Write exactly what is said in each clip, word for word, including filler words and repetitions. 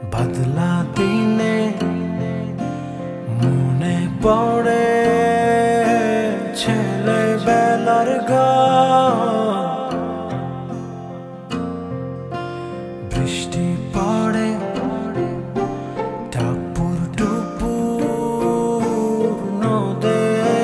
বদলা দিনে মনে পড়ে ছেলেবেলার গান। বৃষ্টি পড়ে টাপুর টুপুর নদে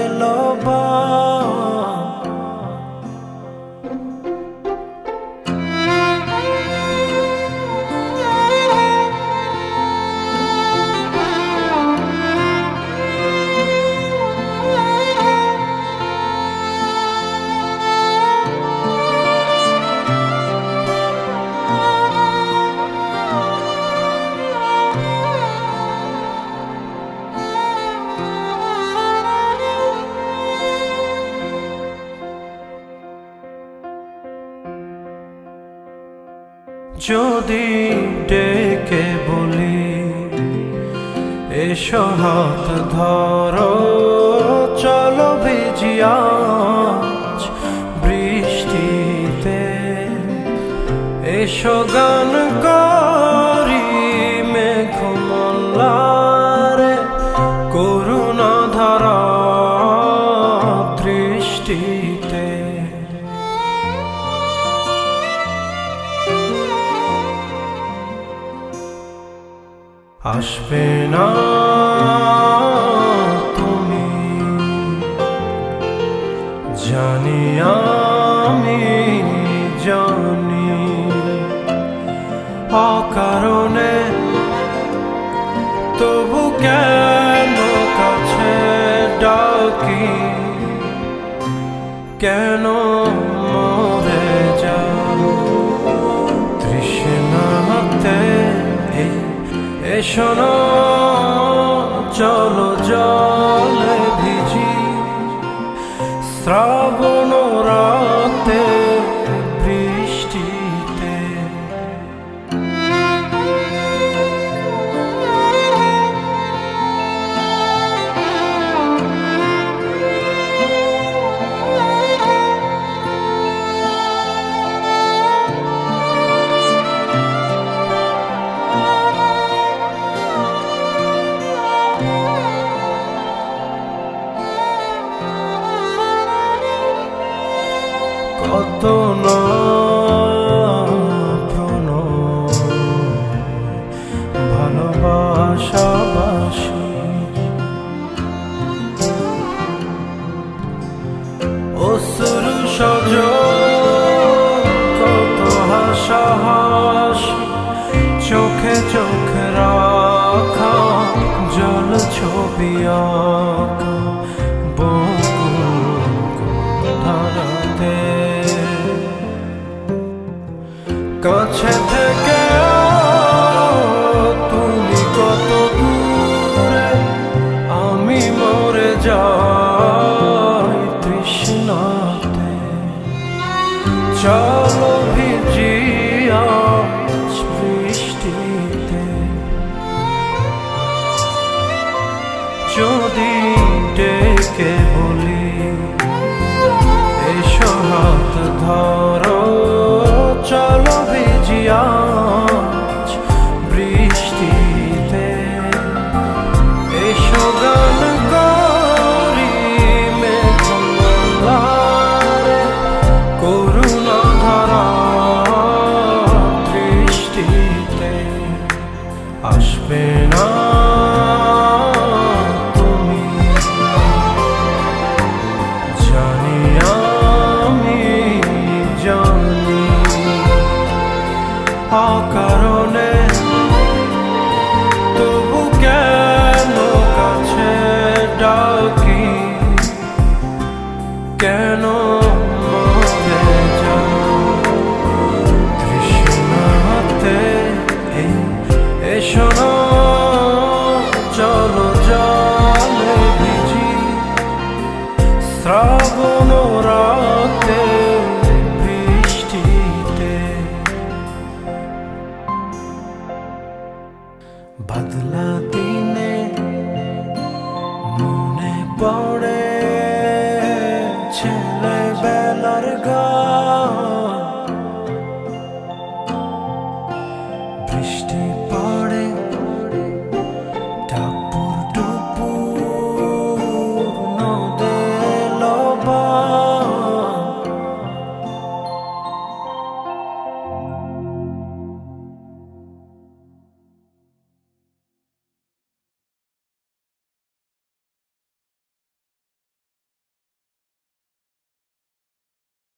যদি ডেকে বলি এসো হাত ধরো চলো ভিজি আজ বৃষ্টিতে, এসো গান করি মেঘমল্লারে করুণা ধারা দৃষ্টিতে। আসবে না তুমি জানি আমি জানি, অকারণে তবু কেন কাছে ডাকি, কেন মরে যাও তৃষ্ণাতে। এসো না চলো জলে ভিজি শ্রাবণ রাতে বৃষ্টিতে। কত না প্রণয় ভালোবাসাবাসি, অশ্রু সজল কত হাসাহাসি, চোখে চোখে রাখা জল ছবি আঁকা ধারাতে। কাছে থেকে তুমি কত দূরে, আমি মরে যাই তৃষ্ণাতে। চলো ভিজি আজ বৃষ্টিতে, যদি ডেকে বলি এসো হাত ধরো চলো ভিজি আজ বৃষ্টিতে, এসো গান করি মেঘমল্লারে করুণা ধারা দৃষ্টিতে। আসবে না তুমি জানি আমি জানি, অকারণে তবু কেন কাছে ডাকি, কেন মরে যাও তৃষ্ণাতে। এসো না চলো জলে ভিজি শ্রাবণ রাতে বৃষ্টিতে। বদলা দিনে মনে পড়ে ছেলেবেলার গান।